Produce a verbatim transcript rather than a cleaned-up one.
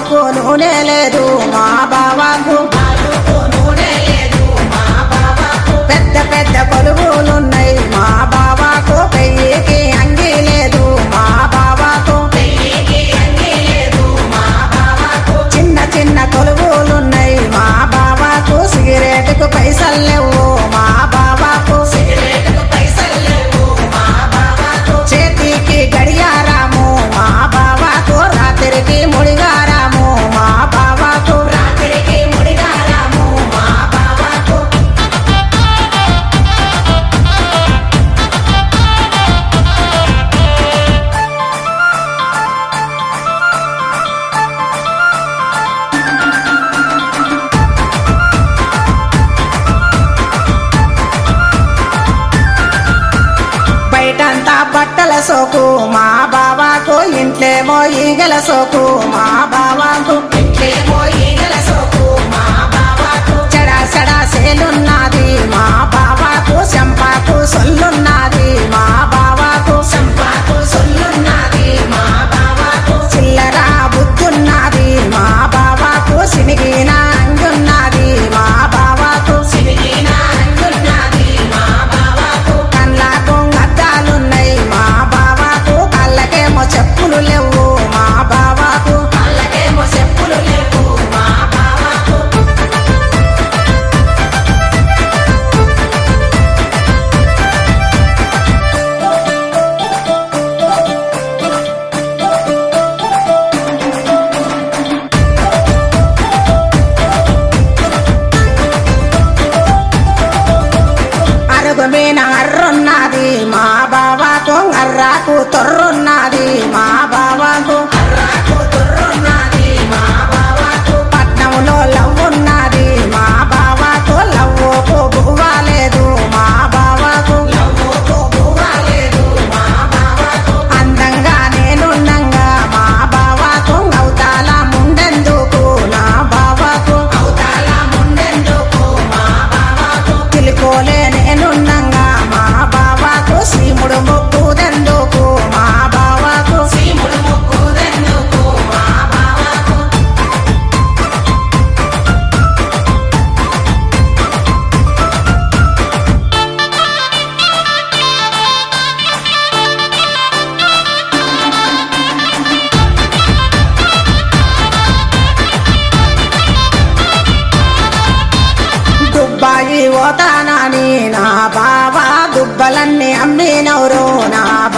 నాలుగు నూనె లేదు మా బావాకు పెద్ద పెద్ద కొలువులున్నాయి మా బావాకు పెయ్యికి అంగి లేదు మా బావాకు చిన్న చిన్న కొలువులున్నాయి మా బావాకు సిగరెట్కు పైసలు లేవు మా బావాకు చేతికి గడియారము మా బావాకు రాత్రికి ముడిగారము మా బావాకు బయటంతా బట్టల సోకు మా బావాకు ఇంట్లేమో ఈగల సోకు మా బావాకు చెడా చెడా సేలున్నది మా బావాకు చెంపాకు సొల్లున్నది మా బావాకు చిల్లర బుద్ధున్నది మా బావాకు సినిగిన అంగున్నది మా బావాకు కళ్ళకు అద్దాలున్నాయి మా బావాకు కళ్ళకేమో చెప్పులు లేవు మా బావాకు అరుగు మీద అర్రున్నది మా బావాకు అర్రాకు తొర్రున్నది మా బావాకు పట్నంలో లవ్వున్నది మా బావాకు లవ్వుకు బువ్వాలేదు మా బావాకు అందంగా నేనున్నంగా మా బావాకు అవతాల ముందెందుకు నా బావాకు తిలుకోలే నేనున్నంగా మా బావాకు శ్రీముడు మొక్కుదెందుకు మా బావాకు దుబ్బాయి ఓతానని నా బావా దుబ్బలన్నీ అమ్మినవరు నా